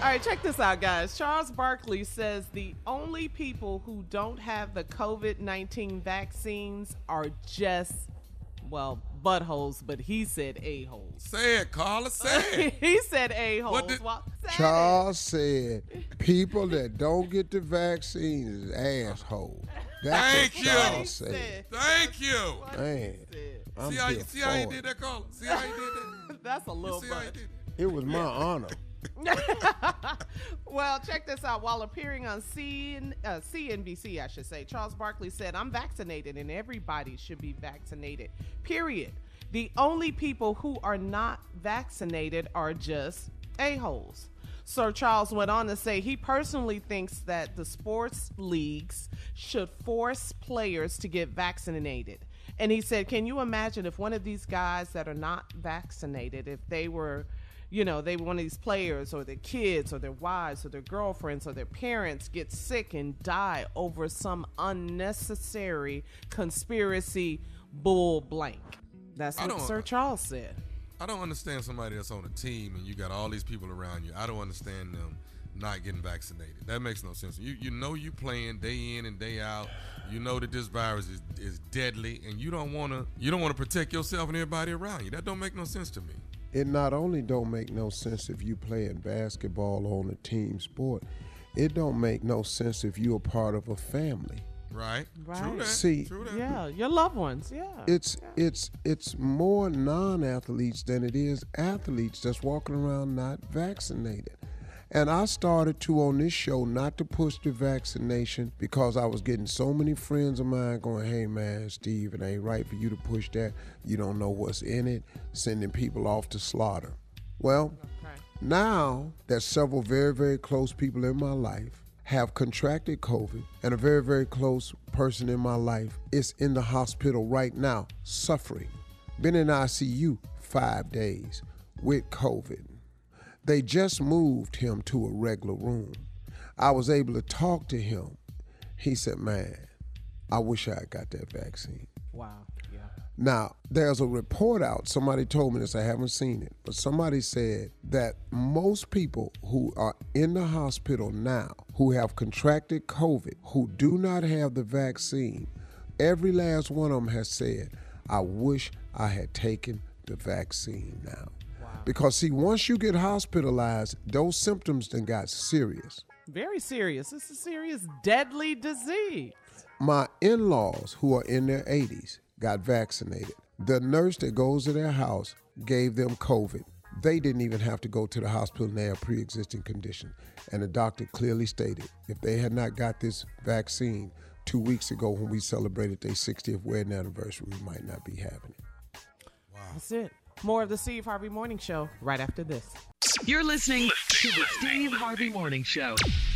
right, check this out, guys. Charles Barkley says the only people who don't have the COVID-19 vaccines are just, well, buttholes, but he said a-holes. Say it, Carla. Say it. He said a-holes. Charles said people that don't get the vaccine is assholes. That's Thank what you. Charles said. Thank you. Man, I'm See how he did that, Carla? See how he did that? That's a little See how he much. did that? It was my honor. Well, check this out. While appearing on CNBC, I should say, Charles Barkley said, I'm vaccinated and everybody should be vaccinated, period. The only people who are not vaccinated are just a-holes. Sir Charles went on to say he personally thinks that the sports leagues should force players to get vaccinated. And he said, can you imagine if one of these guys that are not vaccinated, if they were, they were one of these players or their kids or their wives or their girlfriends or their parents get sick and die over some unnecessary conspiracy bull blank. That's what Sir Charles said. I don't understand somebody that's on a team and you got all these people around you. I don't understand them not getting vaccinated. That makes no sense. You know you playing day in and day out. You know that this virus is deadly, and you don't want to protect yourself and everybody around you. That don't make no sense to me. It not only don't make no sense if you playing basketball on a team sport, it don't make no sense if you're a part of a family. Right. True that. See, True that. Yeah, your loved ones. Yeah. It's more non-athletes than it is athletes that's walking around not vaccinated. And I started to on this show not to push the vaccination because I was getting so many friends of mine going, hey man, Steve, it ain't right for you to push that. You don't know what's in it, sending people off to slaughter. Well, now that several very, very close people in my life have contracted COVID, and a very, very close person in my life is in the hospital right now, suffering. Been in ICU 5 days with COVID. They just moved him to a regular room. I was able to talk to him. He said, man, I wish I had got that vaccine. Wow, yeah. Now, there's a report out. Somebody told me this. I haven't seen it. But somebody said that most people who are in the hospital now who have contracted COVID, who do not have the vaccine, every last one of them has said, I wish I had taken the vaccine now. Wow. Because, see, once you get hospitalized, those symptoms then got serious. Very serious. It's a serious, deadly disease. My in-laws, who are in their 80s, got vaccinated. The nurse that goes to their house gave them COVID. They didn't even have to go to the hospital and they have pre-existing condition. And the doctor clearly stated if they had not got this vaccine 2 weeks ago when we celebrated their 60th wedding anniversary, we might not be having it. Wow. That's it. More of the Steve Harvey Morning Show right after this. You're listening to the Steve Harvey Morning Show.